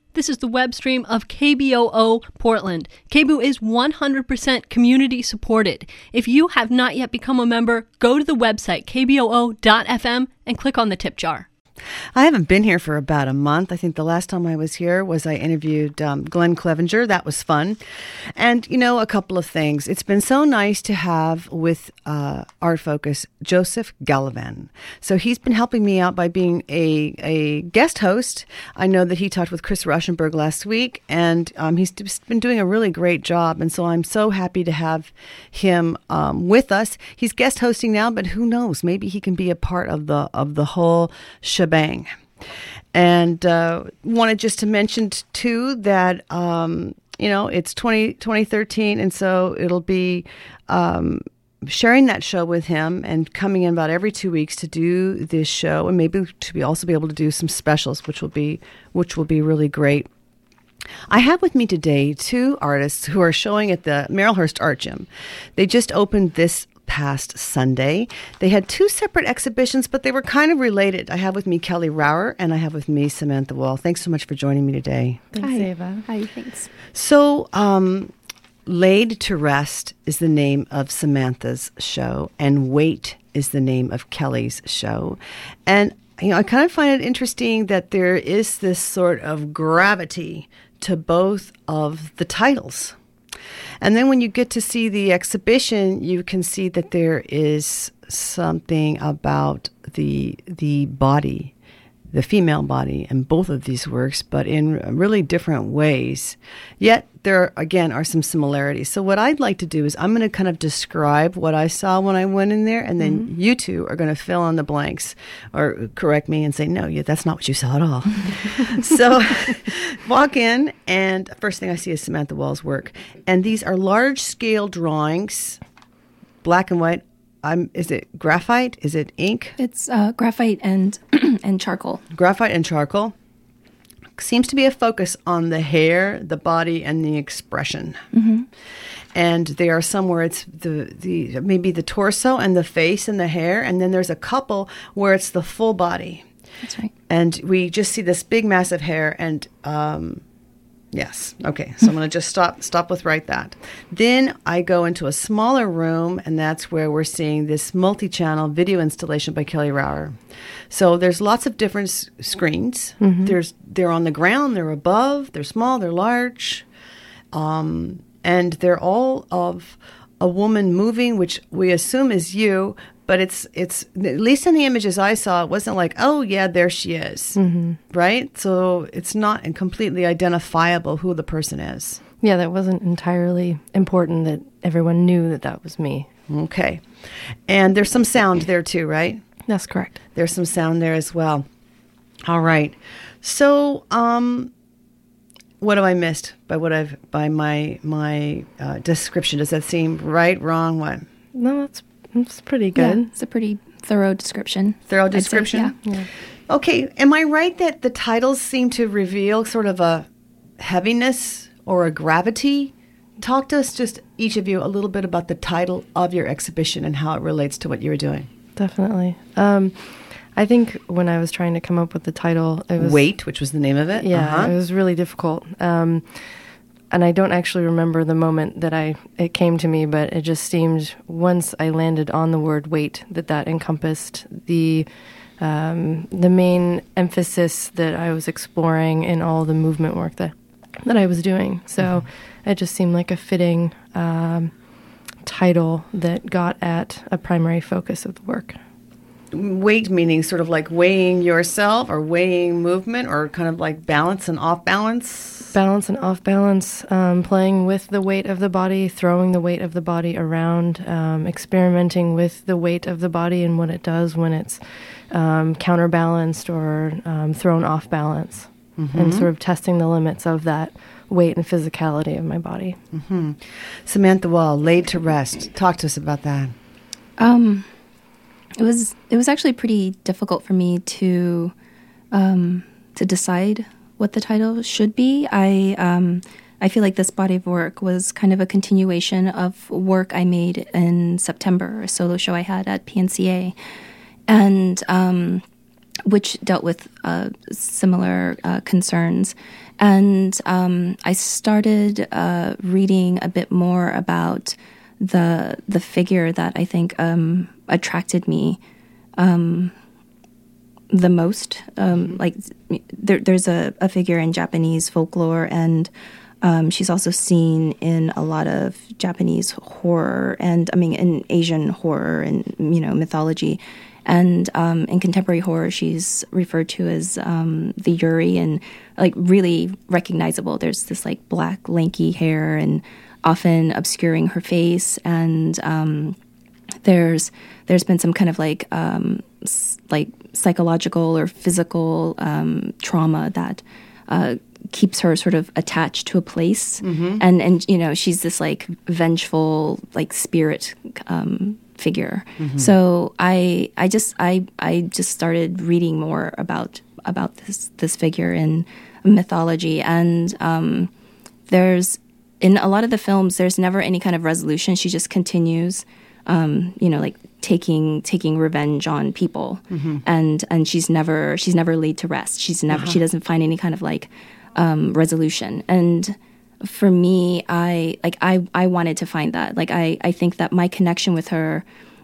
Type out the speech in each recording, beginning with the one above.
This is the web stream of KBOO Portland. KBOO is 100% community supported. If you have not yet become a member, go to the website kboo.fm and click on the tip jar. I haven't been here for about a month. I think the last time I was here was I interviewed Glenn Clevenger. That was fun. And, a couple of things. It's been so nice to have with Art Focus Joseph Gallivan. So he's been helping me out by being a guest host. I know that he talked with Chris Rauschenberg last week, and he's been doing a really great job. And so I'm so happy to have him with us. He's guest hosting now, but who knows? Maybe he can be a part of the whole shebang. And wanted just to mention too that it's 2013, and so it'll be sharing that show with him and coming in about every 2 weeks to do this show, and maybe to also be able to do some specials, which will be really great. I have with me today two artists who are showing at the Marylhurst Art Gym. They just opened this past Sunday. They had two separate exhibitions, but they were kind of related. I have with me Kelly Rauer, and I have with me Samantha Wall. Thanks so much for joining me today. Thanks, Hi. Ava. Hi, thanks. So, Laid to Rest is the name of Samantha's show, and Wait is the name of Kelly's show. And, I kind of find it interesting that there is this sort of gravity to both of the titles. And then when you get to see the exhibition, you can see that there is something about the body, the female body, in both of these works, but in really different ways. Yet there, again, are some similarities. So what I'd like to do is I'm going to kind of describe what I saw when I went in there, and then you two are going to fill in the blanks or correct me and say, no, that's not what you saw at all. So walk in, and first thing I see is Samantha Wall's work. And these are large-scale drawings, black and white. Is it graphite? Is it ink? It's graphite and and charcoal. Graphite and charcoal. Seems to be a focus on the hair, the body, and the expression. Mm-hmm. And they are somewhere it's the maybe the torso and the face and the hair, and then there's a couple where it's the full body. That's right. And we just see this big, massive hair, and yes. Okay. So I'm going to just stop with right that. Then I go into a smaller room, and that's where we're seeing this multi-channel video installation by Kelly Rauer. So there's lots of different screens. Mm-hmm. They're on the ground, they're above, they're small, they're large. And they're all of a woman moving, which we assume is you, but it's at least in the images I saw, it wasn't like, oh, yeah, there she is, right? So it's not completely identifiable who the person is. Yeah, that wasn't entirely important that everyone knew that was me. Okay. And there's some sound there too, right? That's correct. There's some sound there as well. All right. So, what have I missed by my description? Does that seem right, wrong, what? No, that's pretty good. Yeah, it's a pretty thorough description. Thorough description? Yeah. Okay. Am I right that the titles seem to reveal sort of a heaviness or a gravity? Talk to us, just each of you, a little bit about the title of your exhibition and how it relates to what you were doing. Definitely. I think when I was trying to come up with the title, it was Wait, which was the name of it. Yeah, It was really difficult. And I don't actually remember the moment that it came to me, but it just seemed once I landed on the word wait that encompassed the main emphasis that I was exploring in all the movement work that I was doing. So it just seemed like a fitting title that got at a primary focus of the work. Weight meaning sort of like weighing yourself or weighing movement or kind of like balance and off balance? Balance and off balance, playing with the weight of the body, throwing the weight of the body around, experimenting with the weight of the body and what it does when it's counterbalanced or thrown off balance, and sort of testing the limits of that weight and physicality of my body. Mm-hmm. Samantha Wall, Laid to Rest. Talk to us about that. It was actually pretty difficult for me to decide what the title should be. I feel like this body of work was kind of a continuation of work I made in September, a solo show I had at PNCA, and which dealt with similar concerns. And I started reading a bit more about the figure that I think attracted me the most. Like there's a figure in Japanese folklore, and she's also seen in a lot of Japanese horror, and in Asian horror and mythology. And in contemporary horror, she's referred to as the Yuri, and like really recognizable. There's this like black lanky hair, and often obscuring her face. And there's been some kind of like psychological or physical trauma that keeps her sort of attached to a place, and she's this like vengeful like spirit figure. So I just started reading more about this figure in mythology, and there's in a lot of the films there's never any kind of resolution. She just continues like taking revenge on people, and she's never laid to rest. She doesn't find any kind of like resolution. And for me, I wanted to find that. Like I think that my connection with her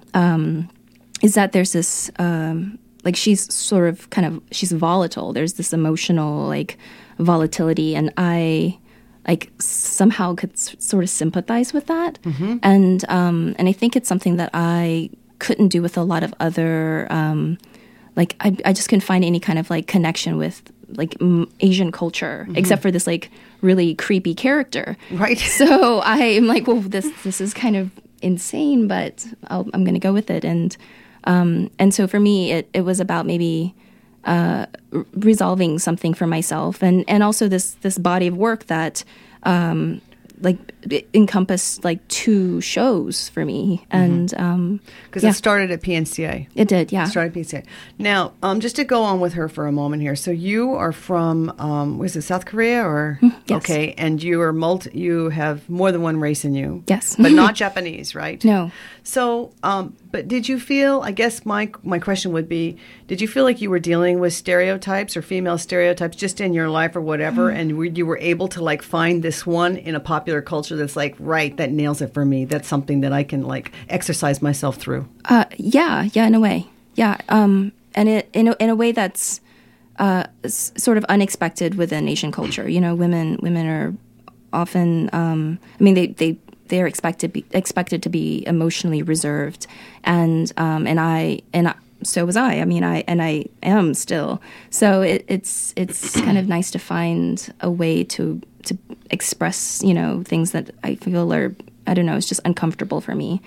is that there's this like she's sort of she's volatile. There's this emotional like volatility, and I like somehow could sort of sympathize with that. And I think it's something that I couldn't do with a lot of other like I just couldn't find any kind of like connection with like Asian culture, except for this like really creepy character. Right. So I'm like, well, this is kind of insane, but I'm going to go with it. And so for me, it was about maybe resolving something for myself, and also this body of work that like it encompassed like 2 shows for me. And because it started at PNCA. It did, yeah. It started at PNCA. Now, just to go on with her for a moment here. So you are from was it South Korea or yes. Okay, and you are you have more than one race in you. Yes. But not Japanese, right? No. So but did you feel, I guess my question would be, did you feel like you were dealing with stereotypes or female stereotypes just in your life or whatever, and you were able to like find this one in a popular culture that's like, right, that nails it for me. That's something that I can like exercise myself through. Yeah, in a way. Yeah. And it in a way that's sort of unexpected within Asian culture. Women are often they're expected to be emotionally reserved, and so was I. I am still. So it's kind of nice to find a way to express things that I feel are, I don't know, it's just uncomfortable for me.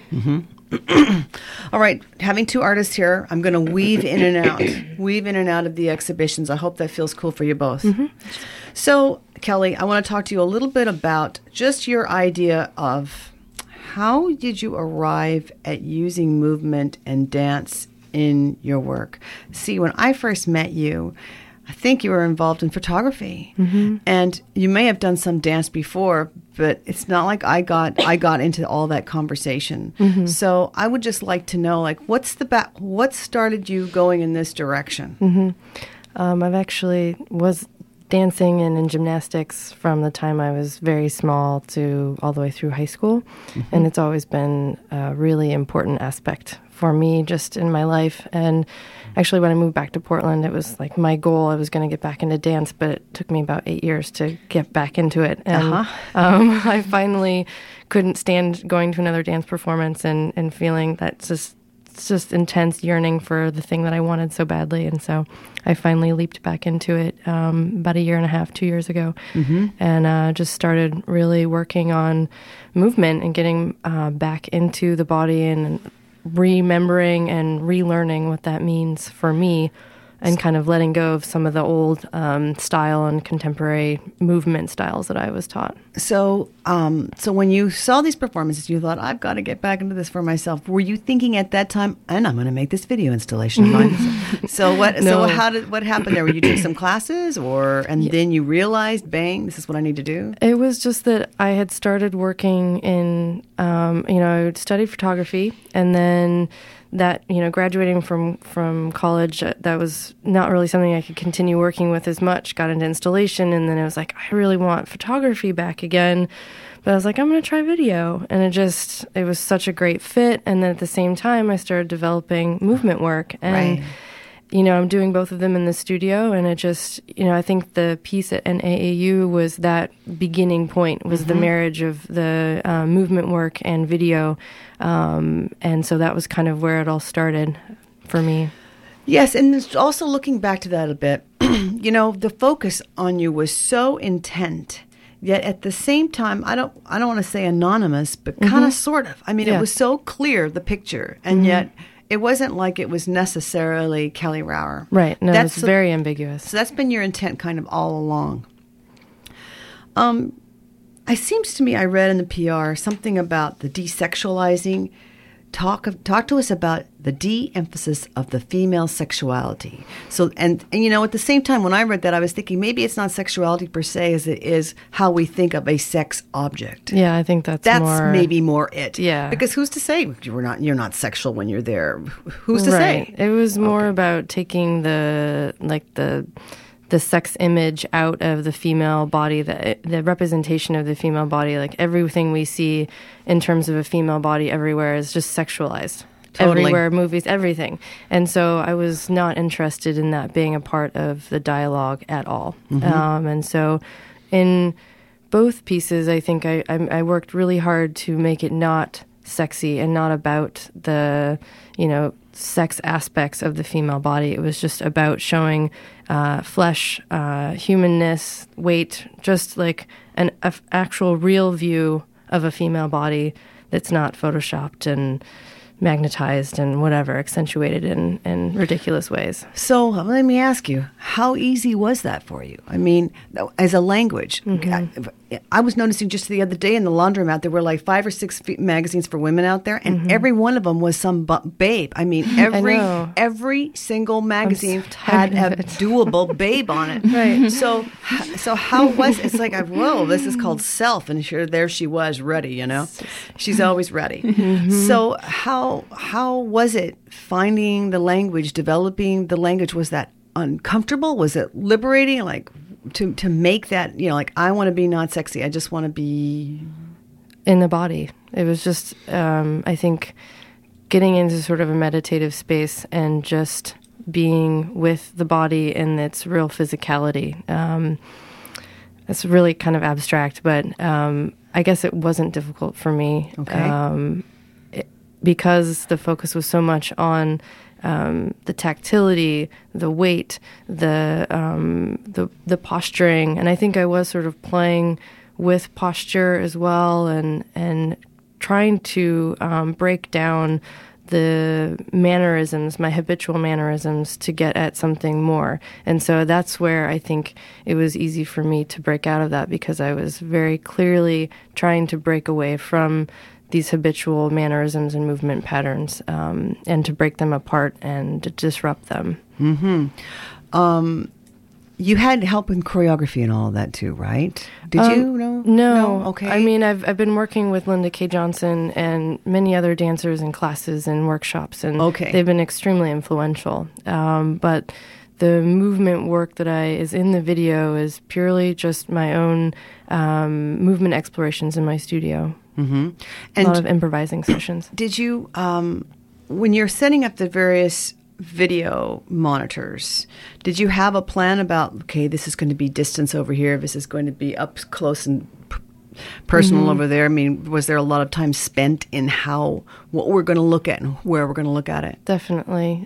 All right, having 2 artists here, I'm going to weave in and out of the exhibitions. I hope that feels cool for you both. So, Kelly, I want to talk to you a little bit about just your idea of how did you arrive at using movement and dance in your work. See, when I first met you, I think you were involved in photography, and you may have done some dance before, but it's not like I got into all that conversation. So I would just like to know, like, what started you going in this direction? I've actually was dancing and in gymnastics from the time I was very small to all the way through high school, and it's always been a really important aspect for me just in my life. And actually, when I moved back to Portland, it was like my goal. I was going to get back into dance, but it took me about 8 years to get back into it. And I finally couldn't stand going to another dance performance and feeling that just intense yearning for the thing that I wanted so badly. And so I finally leaped back into it about 1.5 years, 2 years ago, and just started really working on movement and getting back into the body and remembering and relearning what that means for me, and kind of letting go of some of the old style and contemporary movement styles that I was taught. So when you saw these performances, you thought, I've got to get back into this for myself. Were you thinking at that time, and I'm going to make this video installation of mine? So what happened there? Were you doing some classes, and then you realized, bang, this is what I need to do? It was just that I had started working in, I studied photography, and then that, graduating from college, that was not really something I could continue working with as much. Got into installation, and then I was like, I really want photography back again. But I was like, I'm going to try video. And it was such a great fit. And then at the same time, I started developing movement work. And, I'm doing both of them in the studio. And it just, I think the piece at NAAU was that beginning point, was the marriage of the movement work and video. And so that was kind of where it all started for me. Yes, and it's also looking back to that a bit, the focus on you was so intent. Yet at the same time, I don't want to say anonymous, but kind of sort of. I mean, it was so clear, the picture, and yet it wasn't like it was necessarily Kelly Rauer. Right. No, it's very ambiguous. So that's been your intent kind of all along. It seems to me I read in the PR something about the desexualizing. Talk to us about the de-emphasis of the female sexuality. So, and at the same time, when I read that, I was thinking maybe it's not sexuality per se as it is how we think of a sex object. Yeah, I think that's more, maybe more it. Yeah, because who's to say you're not sexual when you're there? Who's to say? It was more about taking the sex image out of the female body, the representation of the female body. Like everything we see in terms of a female body everywhere is just sexualized. Totally. Everywhere, movies, everything. And so I was not interested in that being a part of the dialogue at all. And so in both pieces, I think I worked really hard to make it not sexy and not about the, sex aspects of the female body. It was just about showing flesh, humanness, weight, just like an actual real view of a female body that's not photoshopped and magnetized and whatever, accentuated in ridiculous ways. So let me ask you, how easy was that for you? I mean, as a language, I was noticing just the other day in the laundromat, there were like 5 or 6 magazines for women out there, and every one of them was some babe. I mean, every single magazine had a doable babe on it. Right. So how was it's like, whoa, this is called Self, and there she was ready. She's always ready. So how was it finding the language, developing the language? Was that uncomfortable? Was it liberating? Like to make that, like, I want to be not sexy. I just want to be in the body. It was just, I think, getting into sort of a meditative space and just being with the body in its real physicality. It's really kind of abstract, but I guess it wasn't difficult for me. Okay. Because the focus was so much on the tactility, the weight, the posturing, and I think I was sort of playing with posture as well, and trying to break down the mannerisms, my habitual mannerisms, to get at something more. And so that's where I think it was easy for me to break out of that, because I was very clearly trying to break away from these habitual mannerisms and movement patterns, and to break them apart and to disrupt them. You had help in choreography and all of that too, right? Did you? No. Okay. I mean, I've been working with Linda K. Johnson and many other dancers in classes and workshops, and they've been extremely influential. But the movement work that is in the video is purely just my own movement explorations in my studio. And a lot of improvising sessions. Did you, when you're setting up the various video monitors, did you have a plan about, okay, this is going to be distance over here, this is going to be up close and personal over there? I mean, was there a lot of time spent in what we're going to look at and where we're going to look at it? Definitely.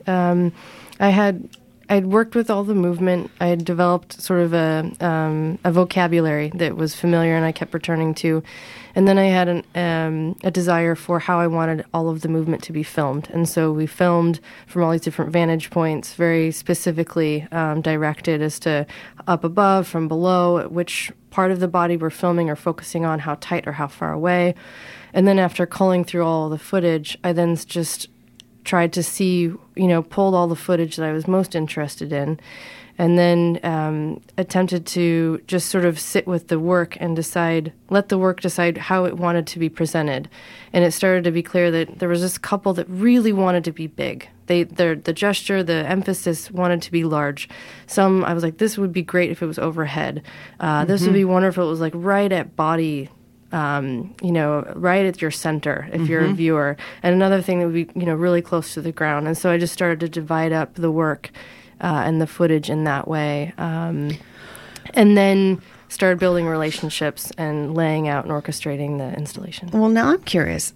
I'd worked with all the movement. I had developed sort of a vocabulary that was familiar and I kept returning to. And then I had a desire for how I wanted all of the movement to be filmed. And so we filmed from all these different vantage points, very specifically directed as to up above, from below, which part of the body we're filming or focusing on, how tight or how far away. And then after culling through all the footage, I then just tried to see, pulled all the footage that I was most interested in, and then attempted to just sort of sit with the work and let the work decide how it wanted to be presented. And it started to be clear that there was this couple that really wanted to be big. The gesture, the emphasis wanted to be large. Some, I was like, this would be great if it was overhead. This would be wonderful if it was like right at body, right at your center if you're a viewer. And another thing that would be, really close to the ground. And so I just started to divide up the work and the footage in that way. And then started building relationships and laying out and orchestrating the installation. Well, now I'm curious.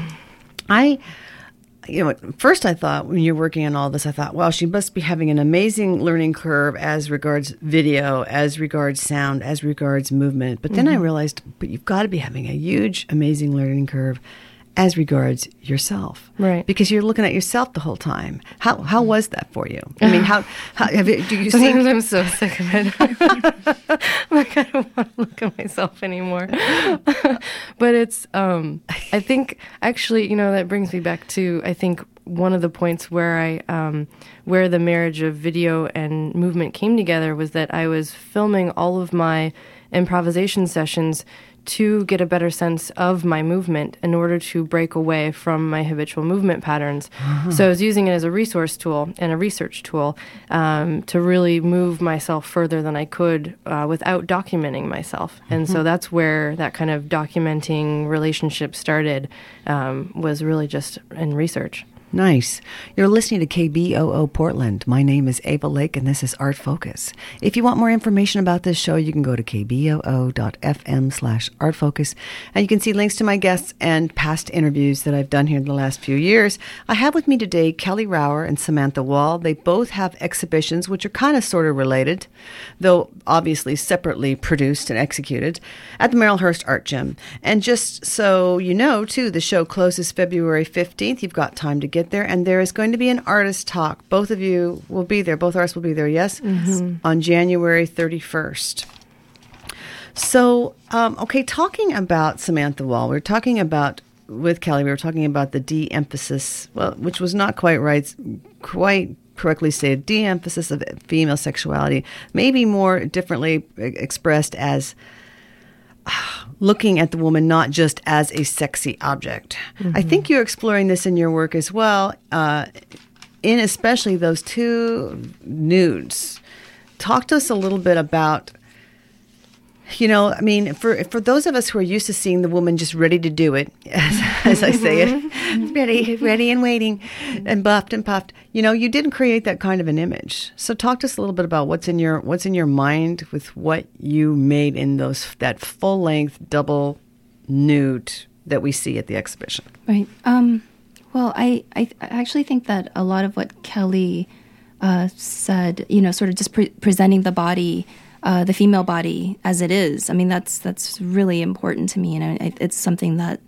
At first I thought when you're working on all this, I thought, well, she must be having an amazing learning curve as regards video, as regards sound, as regards movement. But then I realized, but you've got to be having a huge, amazing learning curve as regards yourself. Right. Because you're looking at yourself the whole time. How was that for you? I mean, do you see? I'm so sick of it. Like, I don't want to look at myself anymore. But it's, I think, actually, that brings me back to, I think, one of the points where where the marriage of video and movement came together was that I was filming all of my improvisation sessions to get a better sense of my movement in order to break away from my habitual movement patterns. So I was using it as a resource tool and a research tool to really move myself further than I could without documenting myself. And so that's where that kind of documenting relationship started, was really just in research. Nice. You're listening to KBOO Portland. My name is Ava Lake, and this is Art Focus. If you want more information about this show, you can go to kboo.fm/artfocus, and you can see links to my guests and past interviews that I've done here in the last few years. I have with me today Kelly Rower and Samantha Wall. They both have exhibitions, which are kind of sort of related, though obviously separately produced and executed, at the Merrillhurst Art Gym. And just so you know, too, the show closes February 15th. You've got time to get there, and there is going to be an artist talk. Both of you will be there. Both artists will be there, yes? On January 31st. So, talking about Samantha Wall, with Kelly, we were talking about the de-emphasis, which was not quite correctly stated, de-emphasis of female sexuality, maybe more differently expressed as looking at the woman not just as a sexy object. I think you're exploring this in your work as well, in especially those two nudes. Talk to us a little bit about, for those of us who are used to seeing the woman just ready to do it, as I say it, ready and waiting, and buffed and puffed. You didn't create that kind of an image. So talk to us a little bit about what's in your mind with what you made in that full length double nude that we see at the exhibition. Right. Well, I actually think that a lot of what Kelly said, sort of just presenting the body. The female body as it is. I mean, that's really important to me, and it's something that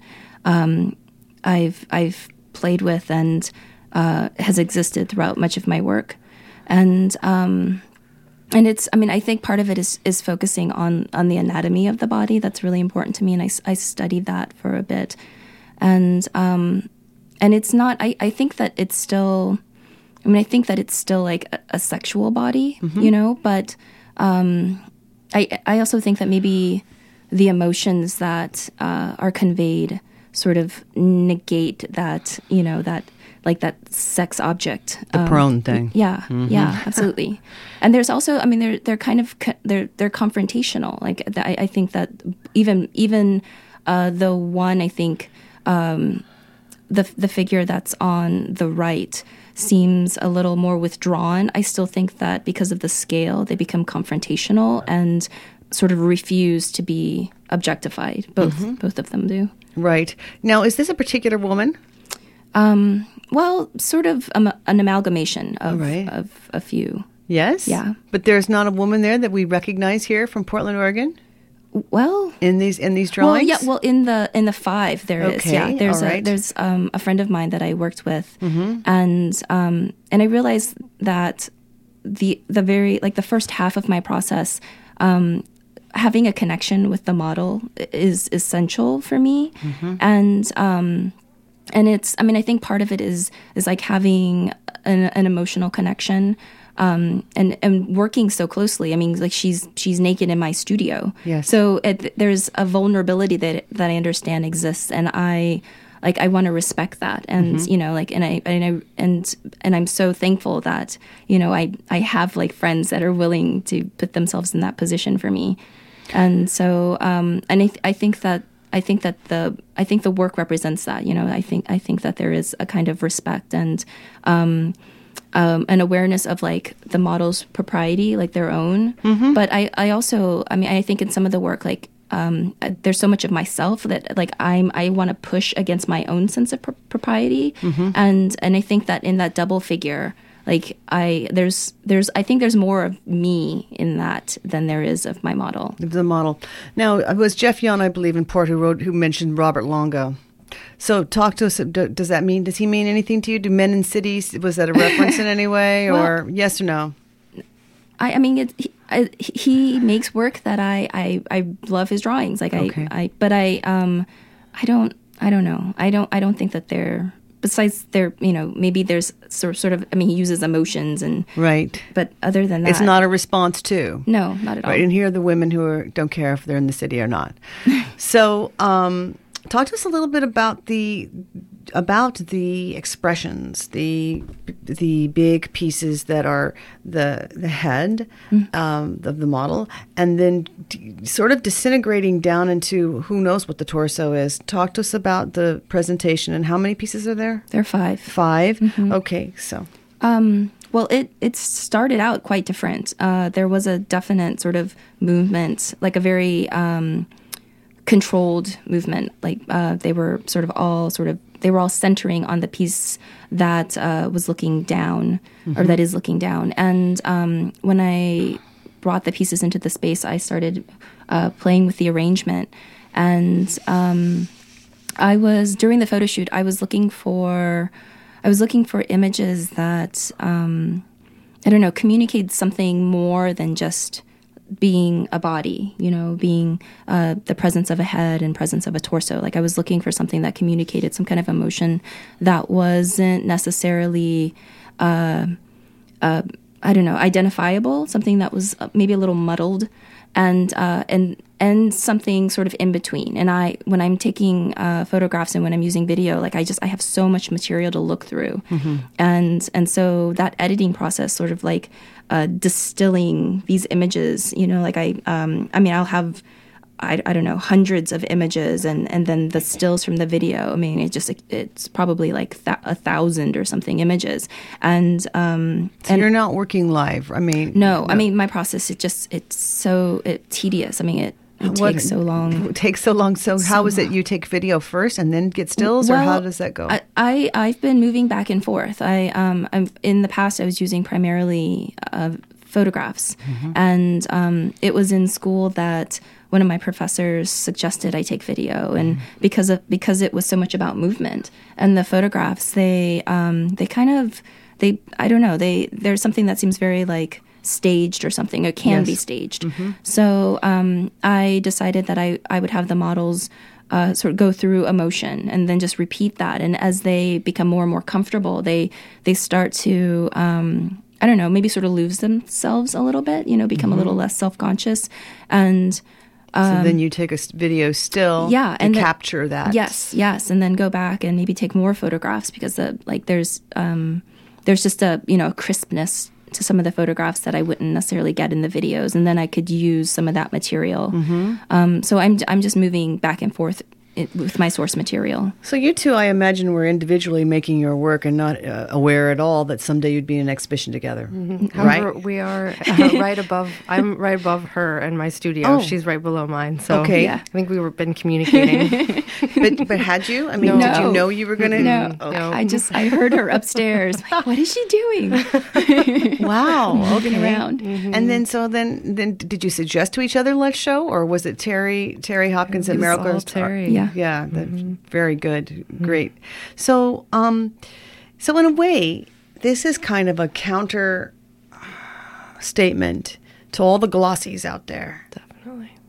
I've played with and has existed throughout much of my work, and it's. I mean, I think part of it is focusing on the anatomy of the body. That's really important to me, and I studied that for a bit, and it's not. I think that it's still. I mean, I think that it's still like a sexual body, but. I also think that maybe the emotions that are conveyed sort of negate that, that sex object. The prone thing. Yeah, yeah, absolutely. And there's also, I mean, they're kind of, they're confrontational. Like, I think that even the one, I think, the figure that's on the right seems a little more withdrawn. I still think that because of the scale, they become confrontational and sort of refuse to be objectified. Both of them do. Right. Now, is this a particular woman? Well, sort of an amalgamation of a few. Yes? Yeah. But there's not a woman there that we recognize here from Portland, Oregon? Well, in these drawings, in the five there is. Yeah, there's a friend of mine that I worked with, and I realized that the first half of my process, having a connection with the model is essential for me, and it's. I mean, I think part of it is like having an emotional connection. and working so closely. I mean, like she's naked in my studio. Yes. So there's a vulnerability that I understand exists, and I want to respect that, and you know, like, and I'm so thankful that, you know, I have like friends that are willing to put themselves in that position for me, and so and I think the work represents that. You know, I think that there is a kind of respect and an awareness of like the model's propriety, like their own. But I also, I mean, I think in some of the work, like there's so much of myself that like I want to push against my own sense of propriety, and I think that in that double figure, like I think there's more of me in that than there is of my model. The model. Now, it was Jeff Young, I believe, in Port who mentioned Robert Longo. So talk to us. Does he mean anything to you? Do Men in Cities, was that a reference in any way, or yes or no? I mean, he makes work that I love his drawings. Like okay. I don't know. I don't think that they're, besides they're, you know, maybe there's sort of, I mean, he uses emotions and right. But other than that, it's not a response to. No, not at all. Right, and here are the women who don't care if they're in the city or not. So, talk to us a little bit about the expressions, the big pieces that are the head of the model, and then sort of disintegrating down into who knows what the torso is. Talk to us about the presentation and how many pieces are there? There are 5. 5? Okay, so. Well, it started out quite different. There was a definite sort of movement, like a very controlled movement. Like they were all centering on the piece that was looking down, or that is looking down. And when I brought the pieces into the space, I started playing with the arrangement. And during the photo shoot, I was looking for images that I don't know, communicate something more than just being a body, you know, being the presence of a head and presence of a torso. Like I was looking for something that communicated some kind of emotion that wasn't necessarily, I don't know, identifiable, something that was maybe a little muddled, and something sort of in between. And when I'm taking photographs and when I'm using video, like I have so much material to look through. And so that editing process sort of like distilling these images, you know, like I'll have, I don't know, hundreds of images and then the stills from the video. I mean, it's probably like 1,000 or something images. And so you're not working live. I mean, no. I mean, my process, it's so tedious. I mean, it takes so long. It takes so long. So how is it you take video first and then get stills, or how does that go? I've been moving back and forth. I'm in the past I was using primarily photographs, and it was in school that one of my professors suggested I take video, and because it was so much about movement, and the photographs I don't know, there's something that seems very like staged or something. It can be staged. So I decided that I would have the models sort of go through emotion and then just repeat that. And as they become more and more comfortable, they start to I don't know, maybe sort of lose themselves a little bit, you know, become a little less self-conscious. And so then you take a video still to capture that. Yes. And then go back and maybe take more photographs because there's just a, you know, a crispness to some of the photographs that I wouldn't necessarily get in the videos, and then I could use some of that material. So I'm just moving back and forth with my source material. So you two, I imagine, were individually making your work and not aware at all that someday you'd be in an exhibition together, However, right? we are right above. I'm right above her in my studio. Oh. She's right below mine. So okay. I think we were been communicating. but had you? I mean, No. did you know you were going to? No, No. I heard her upstairs. Like, what is she doing? Wow. Moving Okay. around. And then did you suggest to each other let's show, or was it Terry Hopkins and It was Meryl all Gross? Terry. Yeah, that's very good. Great. So, so in a way, this is kind of a counter statement to all the glossies out there. Definitely.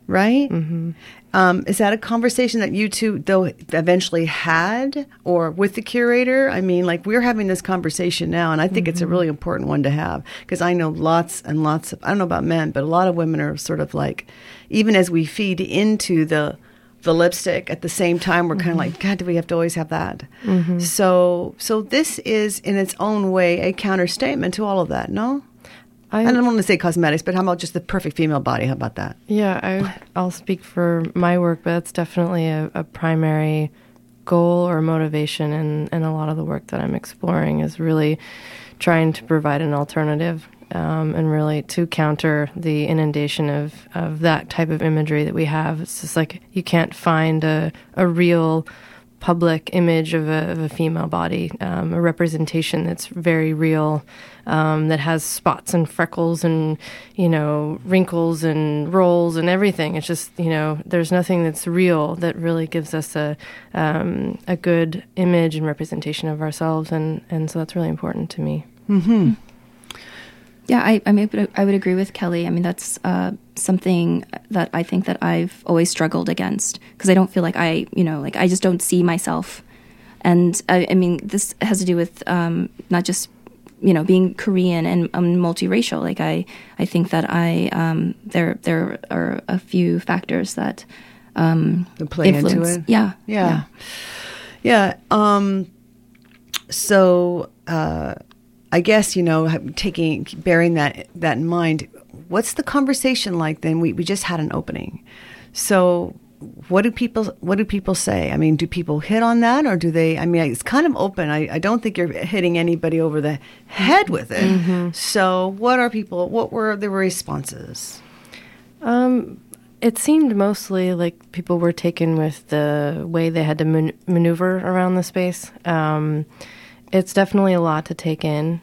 right? Mm-hmm. Is that a conversation that you two, though, eventually had, or with the curator? I mean, like, we're having this conversation now, and I think it's a really important one to have, because I know lots and lots of, I don't know about men, but a lot of women are sort of like, even as we feed into the lipstick, at the same time, we're kind of like, God, do we have to always have that? So this is, in its own way, a counterstatement to all of that, no? I don't want to say cosmetics, but how about just the perfect female body? How about that? Yeah, I'll speak for my work, but that's definitely a primary goal or motivation in a lot of the work that I'm exploring is really trying to provide an alternative and really to counter the inundation of that type of imagery that we have. It's just like you can't find a real public image of a female body, a representation that's very real, that has spots and freckles and, wrinkles and rolls and everything. It's just, there's nothing that's real that really gives us a good image and representation of ourselves. And so that's really important to me. Mm-hmm. Yeah, I would agree with Kelly. I mean, that's something that I think that I've always struggled against because I don't feel like I just don't see myself. And I mean, this has to do with not just, being Korean and multiracial. Like I think that there are a few factors that play influence. Into it. Yeah. So, I guess, bearing that in mind, what's the conversation like then? We just had an opening. So what do people say? I mean, do people hit on that or do they, I mean, it's kind of open. I don't think you're hitting anybody over the head with it. Mm-hmm. So what were the responses? It seemed mostly like people were taken with the way they had to maneuver around the space. It's definitely a lot to take in,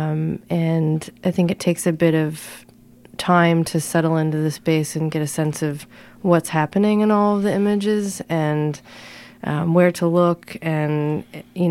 and I think it takes a bit of time to settle into the space and get a sense of what's happening in all of the images and where to look. And,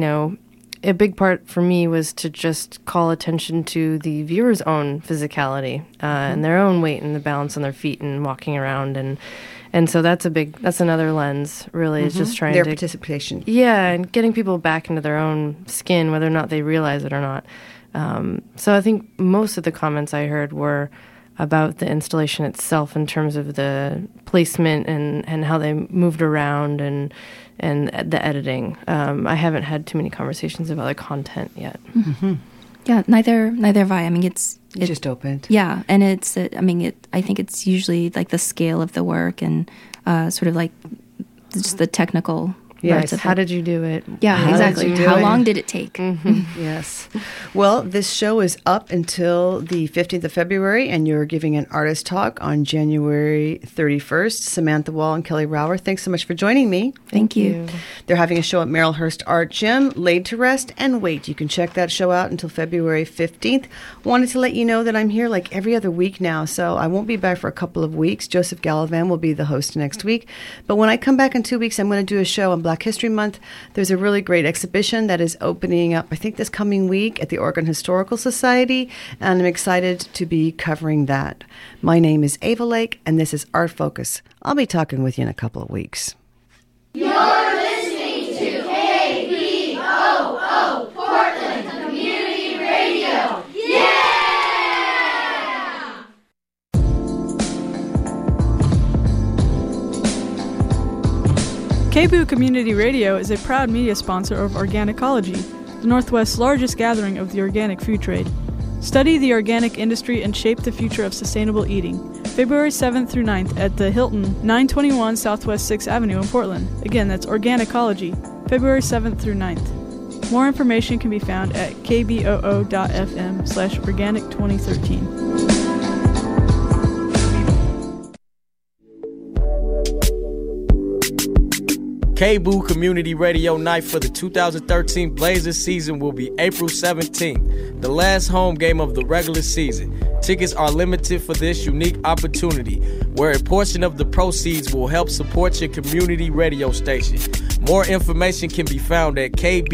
a big part for me was to just call attention to the viewer's own physicality and their own weight and the balance on their feet and walking around. And so that's another lens, really, is just trying their to... participation. Yeah, and getting people back into their own skin, whether or not they realize it or not. So I think most of the comments I heard were about the installation itself in terms of the placement and how they moved around and the editing. I haven't had too many conversations about the content yet. Mm-hmm. Yeah, neither have I. I mean, it just opened. Yeah, and I think it's usually like the scale of the work and sort of like just the technical. Yes. How did you do it? Yeah, exactly. How long did it take? Mm-hmm. Yes. Well, this show is up until the 15th of February, and you're giving an artist talk on January 31st. Samantha Wall and Kelly Rauer, thanks so much for joining me. Thank you. They're having a show at Merrillhurst Art Gym, Laid to Rest and Wait. You can check that show out until February 15th. Wanted to let you know that I'm here like every other week now, so I won't be back for a couple of weeks. Joseph Gallivan will be the host next week. But when I come back in 2 weeks, I'm going to do a show on Black History Month. There's a really great exhibition that is opening up, I think, this coming week at the Oregon Historical Society, and I'm excited to be covering that. My name is Ava Lake, and this is Art Focus. I'll be talking with you in a couple of weeks. You're listening to KBOO Portland Community Radio. Yeah! KBOO Community Radio is a proud media sponsor of Organicology, the Northwest's largest gathering of the organic food trade. Study the organic industry and shape the future of sustainable eating. February 7th through 9th at the Hilton, 921 Southwest 6th Avenue in Portland. Again, that's Organicology, February 7th through 9th. More information can be found at kboo.fm/organic2013. KBOO Community Radio Night for the 2013 Blazers season will be April 17th, the last home game of the regular season. Tickets are limited for this unique opportunity, where a portion of the proceeds will help support your community radio station. More information can be found at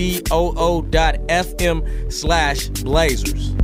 kboo.fm/Blazers.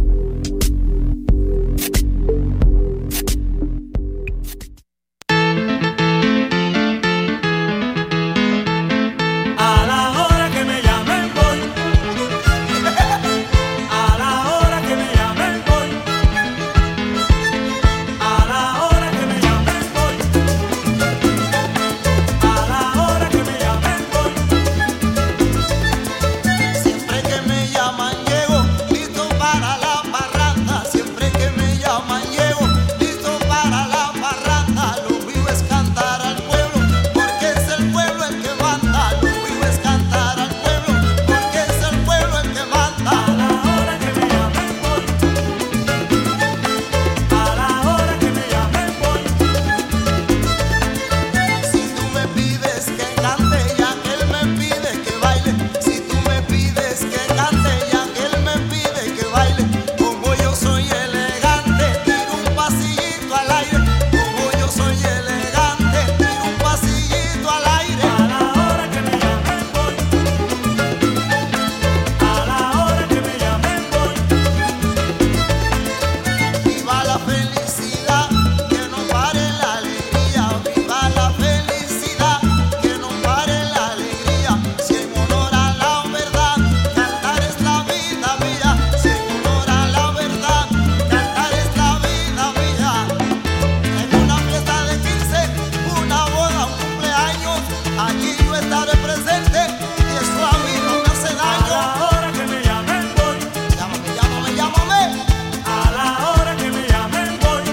estaré presente y eso a mí no me hace daño. A la hora que me llamen voy. Llámame, llámame, llámame. A la hora que me llamen voy.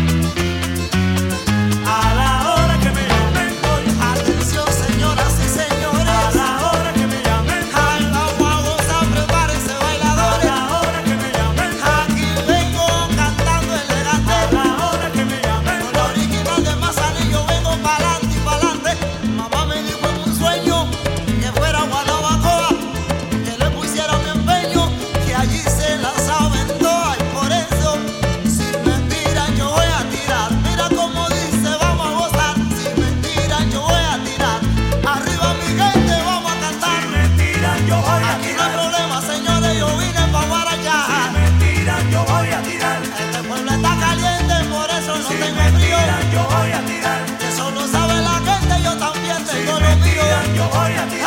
A la hora que me llamen voy. Atención, señoras y señores. A la hora que me llamen voy. Ay, vamos a gozar, prepárense bailadores. A la hora que me llamen voy. Aquí vengo cantando elegante. A la hora que me llamen Con la original de Manzanillo vengo pa'lante y pa'lante. Mamá me dijo en un sueño que fuera a Guanabacoa, que le pusiera mi empeño, que allí se la saben todas. Y por eso, sin mentiras yo voy a tirar. Mira como dice, vamos a gozar. Sin mentiras yo voy a tirar. Arriba mi gente, vamos a cantar. Sin mentiras yo voy a Aquí no hay tirar. problema, señores, yo vine pa' Guarachá. Sin mentiras yo voy a tirar. Este pueblo está caliente, por eso no Sin tengo frío. mentiras yo voy a tirar. Eso lo sabe la gente, yo también Sin tengo lo mío. mentiras yo voy a tirar.